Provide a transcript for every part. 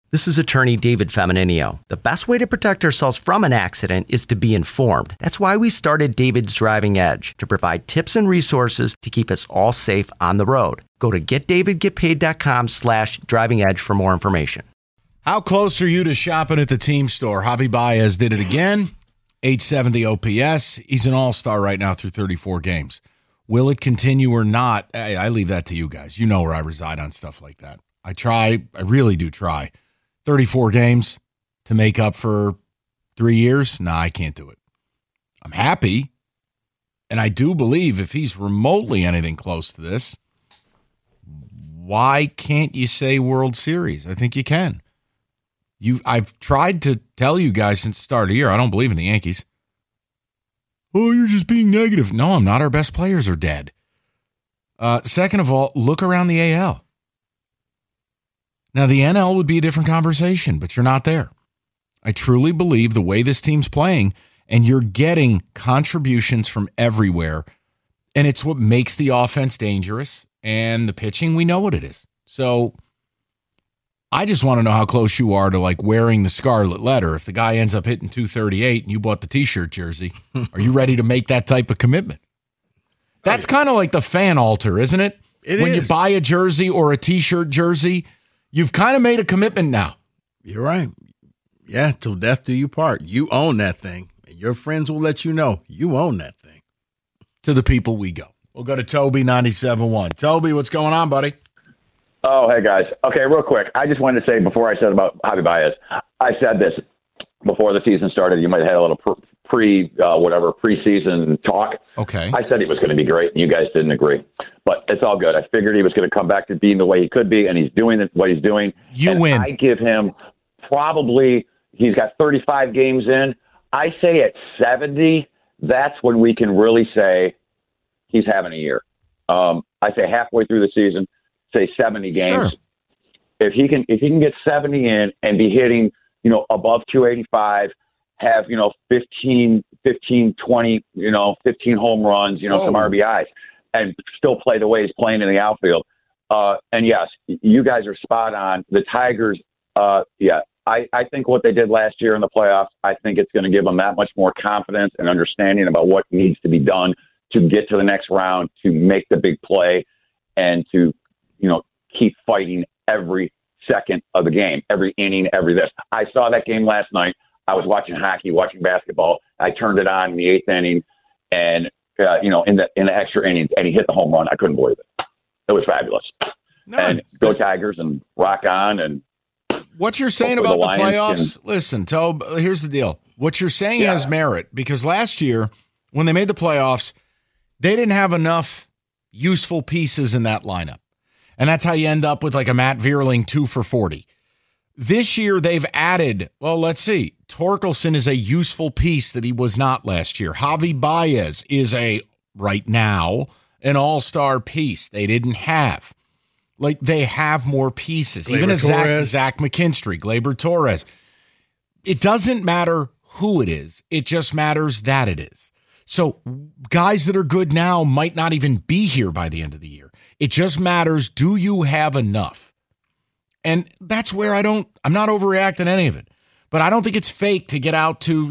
This is attorney David Femininio. The best way to protect ourselves from an accident is to be informed. That's why we started David's Driving Edge, to provide tips and resources to keep us all safe on the road. Go to getdavidgetpaid.com/driving edge for more information. How close are you to shopping at the team store? Javi Baez did it again. 870 OPS. He's an all-star right now through 34 games. Will it continue or not? I leave that to you guys. You know where I reside on stuff like that. I really do try. 34 games to make up for 3 years? Nah, I can't do it. I'm happy, and I do believe if he's remotely anything close to this, why can't you say World Series? I think you can. I've tried to tell you guys since the start of the year, I don't believe in the Yankees. Oh, you're just being negative. No, I'm not. Our best players are dead. Second of all, look around the AL. Now, the NL would be a different conversation, but you're not there. I truly believe the way this team's playing, and you're getting contributions from everywhere, and it's what makes the offense dangerous, and the pitching, we know what it is. So I just want to know how close you are to like wearing the scarlet letter. If the guy ends up hitting 238 and you bought the T-shirt jersey, are you ready to make that type of commitment? That's kind of like the fan altar, isn't it? When you buy a jersey or a T-shirt jersey, you've kind of made a commitment now. You're right. Yeah, till death do you part. You own that thing. And your friends will let you know you own that thing. To the people we go. We'll go to Toby 97.1. Toby, what's going on, buddy? Oh, hey, guys. Okay, real quick. I just wanted to say before I said about Javi Baez, I said this before the season started. You might have had a little preseason talk. Okay. I said he was going to be great, and you guys didn't agree. But it's all good. I figured he was going to come back to being the way he could be, and he's doing what he's doing. You win. I give him probably – he's got 35 games in. I say at 70, that's when we can really say he's having a year. I say halfway through the season, say 70 games. Sure. If he can get 70 in and be hitting, above 285, have, 15, 20, 15 home runs, some RBIs, and still play the way he's playing in the outfield. And yes, you guys are spot on. The Tigers, I think what they did last year in the playoffs, I think it's going to give them that much more confidence and understanding about what needs to be done to get to the next round, to make the big play, and to, keep fighting every second of the game, every inning, every this. I saw that game last night. I was watching hockey, watching basketball. I turned it on in the 8th inning, and in the extra innings, and he hit the home run. I couldn't believe it. It was fabulous. And go Tigers and rock on. And what you're saying about the playoffs, listen, Tobe, here's the deal. What you're saying has merit, because last year when they made the playoffs, they didn't have enough useful pieces in that lineup. And that's how you end up with like a Matt Vierling 2 for 40. This year, they've added, let's see. Torkelson is a useful piece that he was not last year. Javi Baez is right now, an all-star piece they didn't have. Like, they have more pieces. Gleyber Even a Torres. Zach McKinstry, Gleyber Torres. It doesn't matter who it is. It just matters that it is. So guys that are good now might not even be here by the end of the year. It just matters, do you have enough? And that's where I'm not overreacting any of it. But I don't think it's fake to get out to,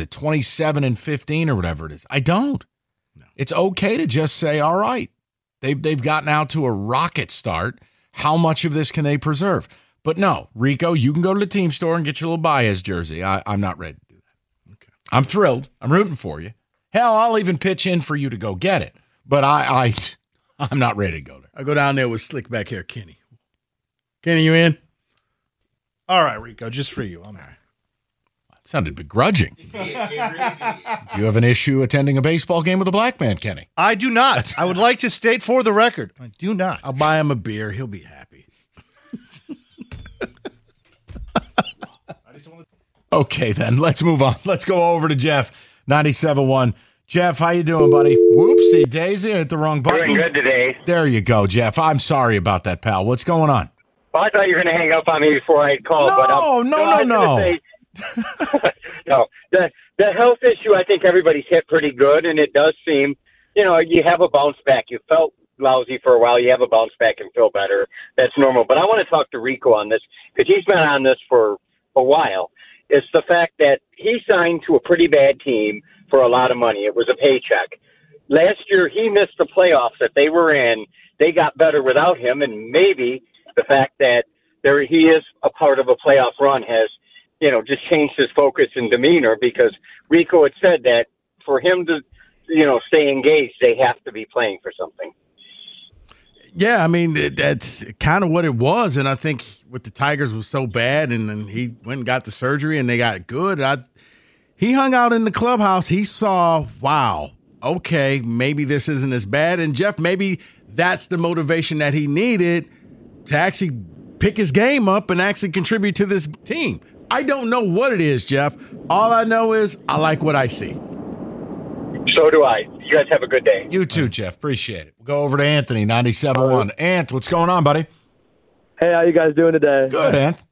27-15 or whatever it is. I don't. No. It's okay to just say, all right, they've gotten out to a rocket start. How much of this can they preserve? But no, Rico, you can go to the team store and get your little Baez jersey. I'm not ready to do that. Okay. I'm thrilled. I'm rooting for you. Hell, I'll even pitch in for you to go get it. But I'm not ready to go there. I go down there with slick back hair, Kenny. Kenny, you in? All right, Rico, just for you. I'm all right. That sounded begrudging. Do you have an issue attending a baseball game with a black man, Kenny? I do not. I would like to state for the record, I do not. I'll buy him a beer. He'll be happy. Okay, then. Let's move on. Let's go over to Jeff, 97.1. Jeff, how you doing, buddy? Whoopsie daisy, I hit the wrong button. Doing good today. There you go, Jeff. I'm sorry about that, pal. What's going on? Well, I thought you were going to hang up on me before I called. No. No. The health issue, I think everybody's hit pretty good, and it does seem, you have a bounce back. You felt lousy for a while, you have a bounce back and feel better. That's normal. But I want to talk to Rico on this because he's been on this for a while. It's the fact that he signed to a pretty bad team for a lot of money. It was a paycheck. Last year, he missed the playoffs that they were in. They got better without him, and maybe the fact that he is a part of a playoff run has, just changed his focus and demeanor, because Rico had said that for him to, stay engaged, they have to be playing for something. Yeah, I mean, that's kind of what it was. And I think with the Tigers was so bad, and then he went and got the surgery and they got good. He hung out in the clubhouse. He saw, wow, okay, maybe this isn't as bad. And Jeff, maybe that's the motivation that he needed to actually pick his game up and actually contribute to this team. I don't know what it is, Jeff. All I know is I like what I see. So do I. You guys have a good day. You too, Jeff. Appreciate it. We'll go over to Anthony, 97.1. Ant, what's going on, buddy? Hey, how you guys doing today? Good, Ant.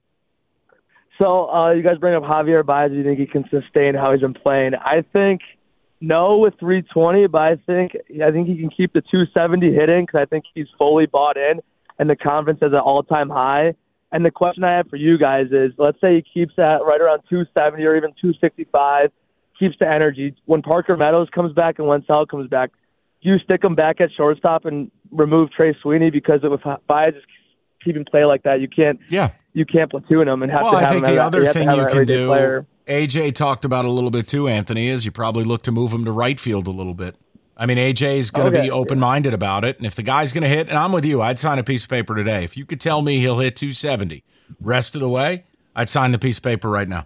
So you guys bring up Javier Baez. Do you think he can sustain how he's been playing? I think no with 320, but I think he can keep the 270 hitting, because I think he's fully bought in, and the confidence is at an all-time high. And the question I have for you guys is, let's say he keeps that right around 270 or even 265, keeps the energy. When Parker Meadows comes back and Wenzel comes back, do you stick him back at shortstop and remove Trey Sweeney? Because if Baez is keeping play like that, you can't platoon him and have to have him. Well, I think the other thing you can do, player. AJ talked about a little bit too, Anthony, is you probably look to move him to right field a little bit. I mean, AJ is going to be open-minded about it, and if the guy's going to hit, and I'm with you, I'd sign a piece of paper today. If you could tell me he'll hit 270 rest of the way, I'd sign the piece of paper right now.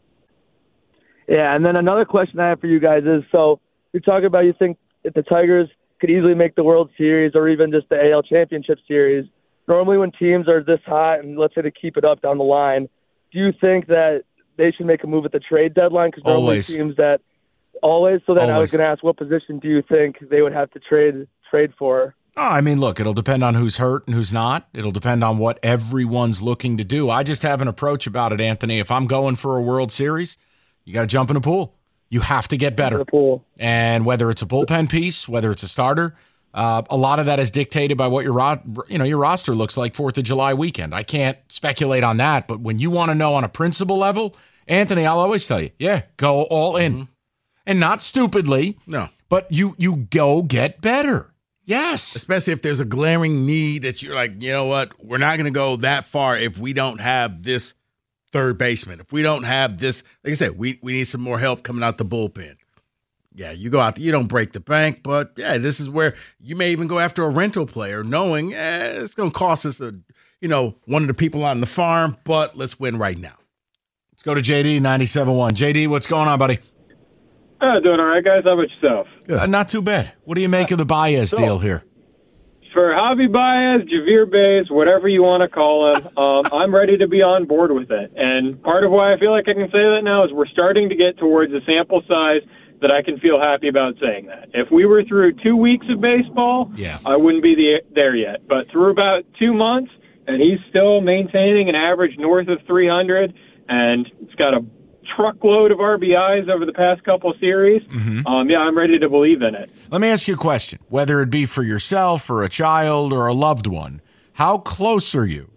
Yeah, and then another question I have for you guys is, so you're talking about, you think if the Tigers could easily make the World Series or even just the AL Championship Series, normally when teams are this hot and let's say to keep it up down the line, do you think that they should make a move at the trade deadline? Because normally teams that always. So then I was going to ask, what position do you think they would have to trade for? Oh, I mean, look, it'll depend on who's hurt and who's not. It'll depend on what everyone's looking to do. I just have an approach about it, Anthony. If I'm going for a World Series, you got to jump in a pool. You have to get better. And whether it's a bullpen piece, whether it's a starter, a lot of that is dictated by what your roster looks like 4th of July weekend. I can't speculate on that, but when you want to know on a principle level, Anthony, I'll always tell you, go all in. Mm-hmm. And not stupidly, no, but you go get better. Yes. Especially if there's a glaring need that you're like, you know what, we're not going to go that far if we don't have this third baseman. If we don't have this, like I said, we need some more help coming out the bullpen. Yeah, you go out, you don't break the bank, but this is where you may even go after a rental player knowing it's going to cost us one of the people on the farm, but let's win right now. Let's go to JD, 97.1. JD, what's going on, buddy? Doing all right, guys. How about yourself? Not too bad. What do you make of the Baez deal here? For Javi Baez, Javier Baez, whatever you want to call him, I'm ready to be on board with it. And part of why I feel like I can say that now is we're starting to get towards a sample size that I can feel happy about saying that. If we were through 2 weeks of baseball, I wouldn't be there yet. But through about 2 months, and he's still maintaining an average north of 300, and it's got a truckload of RBIs over the past couple series. Mm-hmm. I'm ready to believe in it. Let me ask you a question. Whether it be for yourself or a child or a loved one, how close are you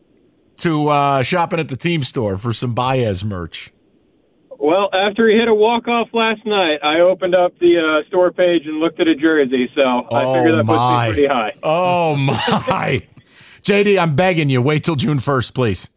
to shopping at the team store for some Baez merch? Well, after he hit a walk-off last night, I opened up the store page and looked at a jersey, so I figured that puts me pretty high. Oh, my. JD, I'm begging you, wait till June 1st, please.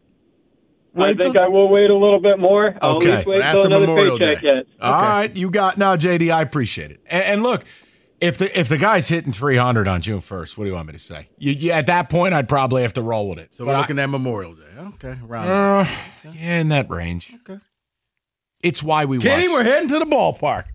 I think I will wait a little bit more. I'll at least wait till another paycheck yet. All right, you got JD. I appreciate it. And look, if the guy's hitting 300 on June 1st, what do you want me to say? You at that point, I'd probably have to roll with it. So we're looking at Memorial Day. Okay, around in that range. Okay, it's why we Kenny, we're heading to the ballpark.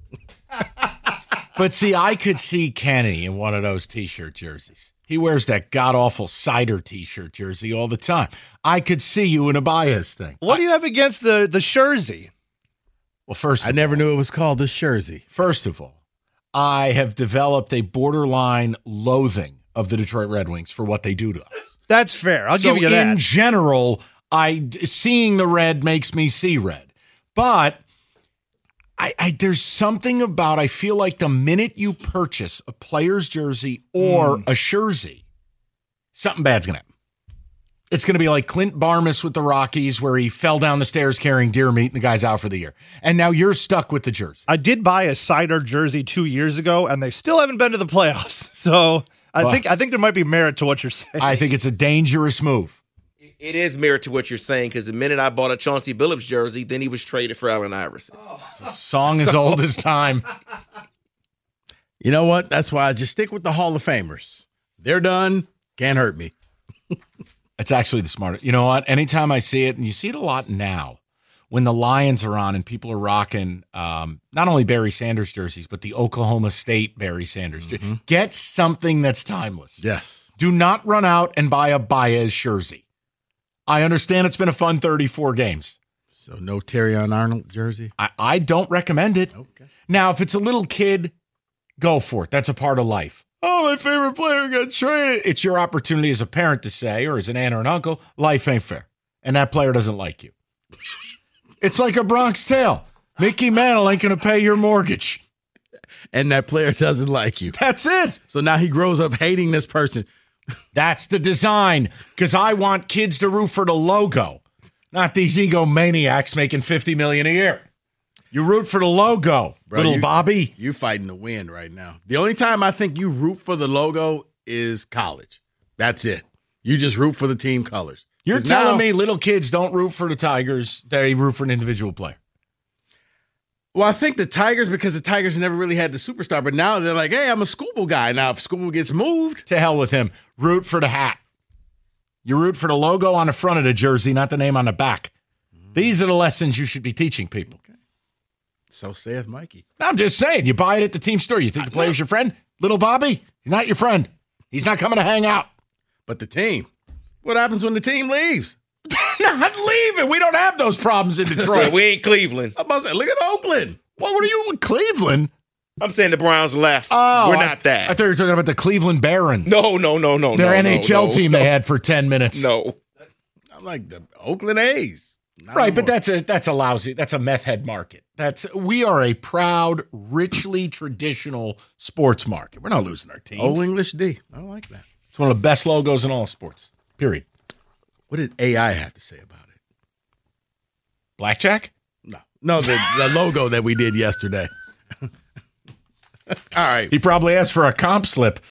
But see, I could see Kenny in one of those T-shirt jerseys. He wears that god-awful cider T-shirt jersey all the time. I could see you in a Baez thing. What do you have against the Jersey? Well, first, I never knew it was called the Jersey. First of all, I have developed a borderline loathing of the Detroit Red Wings for what they do to us. That's fair. I'll give you that. In general, seeing the red makes me see red. But There's something about, I feel like the minute you purchase a player's jersey or a jersey, something bad's going to happen. It's going to be like Clint Barmas with the Rockies, where he fell down the stairs carrying deer meat and the guy's out for the year. And now you're stuck with the jersey. I did buy a Cider jersey 2 years ago, and they still haven't been to the playoffs. So I think there might be merit to what you're saying. I think it's a dangerous move. It is merit to what you're saying, because the minute I bought a Chauncey Billups jersey, then he was traded for Allen Iverson. It's a song as old as time. You know what? That's why I just stick with the Hall of Famers. They're done. Can't hurt me. It's actually the smartest. You know what? Anytime I see it, and you see it a lot now, when the Lions are on and people are rocking not only Barry Sanders jerseys, but the Oklahoma State Barry Sanders jersey. Get something that's timeless. Yes. Do not run out and buy a Baez jersey. I understand it's been a fun 34 games. So no Terrion Arnold jersey? I don't recommend it. Okay. Now, if it's a little kid, go for it. That's a part of life. Oh, my favorite player got traded. It's your opportunity as a parent to say, or as an aunt or an uncle, life ain't fair. And that player doesn't like you. It's like a Bronx Tale. Mickey Mantle ain't going to pay your mortgage. And that player doesn't like you. That's it. So now he grows up hating this person. That's the design, because I want kids to root for the logo, not these egomaniacs making $50 million a year. You root for the logo, little Bobby. You're fighting the wind right now. The only time I think you root for the logo is college. That's it. You just root for the team colors. You're telling me little kids don't root for the Tigers, they root for an individual player. Well, I think the Tigers, because the Tigers never really had the superstar, but now they're like, hey, I'm a Scooble guy. Now, if Scooble gets moved. To hell with him. Root for the hat. You root for the logo on the front of the jersey, not the name on the back. These are the lessons you should be teaching people. Okay. So saith Mikey. I'm just saying, you buy it at the team store. You think the player's your friend? Little Bobby, he's not your friend. He's not coming to hang out. But the team. What happens when the team leaves? Not leaving. We don't have those problems in Detroit. We ain't Cleveland. I'm about to say, look at Oakland. What were you in Cleveland? I'm saying the Browns left. Oh, we're not that. I thought you were talking about the Cleveland Barons. No. Their NHL team they had for 10 minutes. No. I'm like the Oakland A's. Right, but that's a meth head market. We are a proud, richly traditional sports market. We're not losing our teams. Old English D. I like that. It's one of the best logos in all sports. Period. What did AI have to say about it? Blackjack? No, the logo that we did yesterday. All right. He probably asked for a comp slip.